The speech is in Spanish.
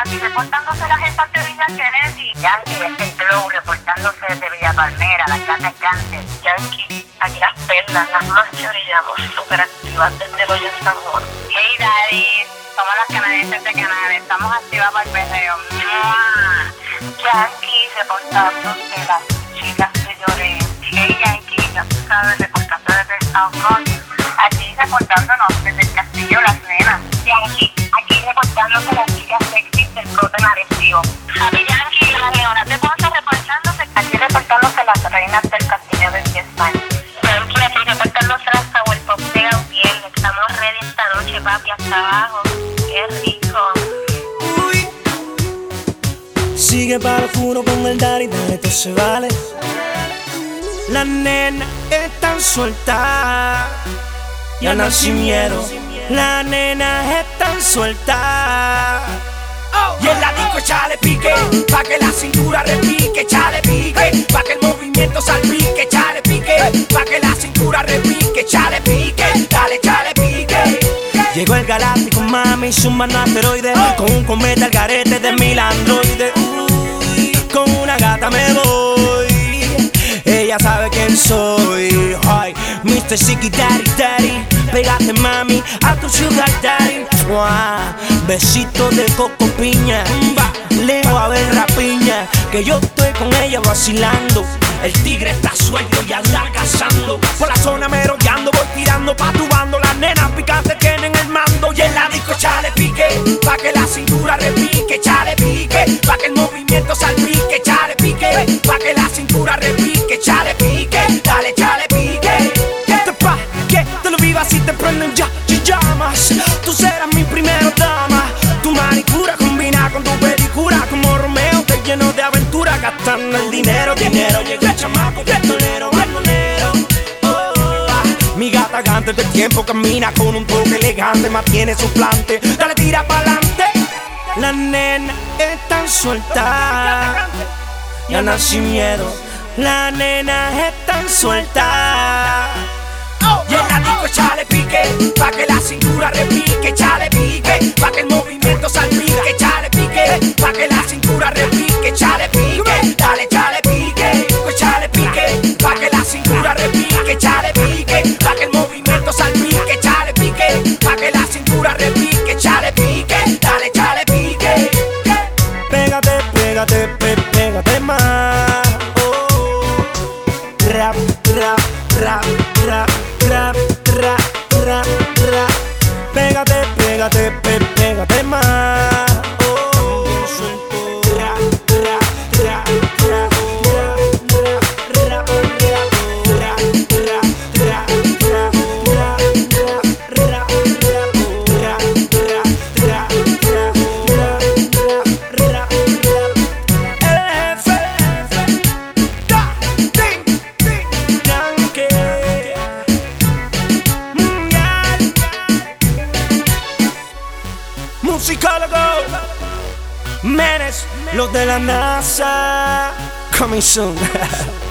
Aquí reportándose la jefa de Villa Kennedy. Yankee, este Glow reportándose desde Villa Palmera, la casa de cáncer. Yankee, aquí las perlas, las más brillamos, súper activas desde el hoyo en San Juan. Hey Daddy, somos las canadienses de Canadá, estamos activas para el perreo. Yankee reportándose las chicas de Lloré. Hey Yankee, ya tú sabes, reportando desde el South Coast. Aquí reportándonos desde el Castillo Las Nenas. Yankee, aquí reportándose las chicas sexys del Cote Marecido. Javi Yankee, las leonas de Ponce reportándose. Aquí reportándose las reinas del Castillo de Fiesta. Yankee, aquí reportándose las Power Pop de Gautier. Estamos ready esta noche, papi, hasta abajo. Qué rico. Uy. Sigue para el juro con el daddy, dale, todo se vale. Las nenas están sueltas y andan sin miedo. Las nenas están sueltas. Y en la disco échale pique, pa' que la cintura repique, échale pique, pa' que el movimiento salpique, échale pique, pa' que la cintura repique, échale pique, dale, échale pique. Llegó el galáctico, mami, zumbando asteroides, con un cometa al garete de 1000 androides. Uy, con una gata me voy, ella sabe quién soy. Ay, Mr. Sicky Daddy Daddy, pégate mami a tu sugar daddy. Wow, besito de coco piña, lejos a ver rapiña, que yo estoy con ella vacilando. El tigre está suelto y anda cazando, por la zona merodeando, voy tirando pa' tu bando. Las nenas picantes tienen el mando. Y en la disco échale pique, pa' que la cintura repique, échale pique, pa' que el movimiento salpique, échale pique, pa' que la cintura repique, échale pique, dale, échale pique. Este pa' que te lo vivas y te prenden ya, llamas. Tú serás mi primera dama. Tu manicura combina con tu pedicura, como Romeo te lleno de aventura, gastando el dinero. Llega el chamaco pistolero, bandolero. Mi gata gante del tiempo camina con un toque elegante, mantiene su plante, dale, tira pa'lante. Las nenas están sueltas y andan sin miedo. Las nenas están sueltas. Y en la disco échale pique, pa' que la cintura repique, échale pique, pa' que el movimiento salpique, échale pique, pa' que la cintura repique, échale pique, dale, échale pique, échale pique, pa' que la cintura repique, échale pique, pa' que el movimiento salpique, échale pique, pa' que la cintura repique, échale pique, dale, échale pique. Pégate, pégate, pégate más. Oh. Rap, rap, rap, rap, rap, rap, rap, rap. Pégate, pégate, pégate más. Oh. Suelto. Rap, rap, rap, rap, rap, rap, rap, rap, rap, rap, musicólogo, menes, los de la NASA, coming soon.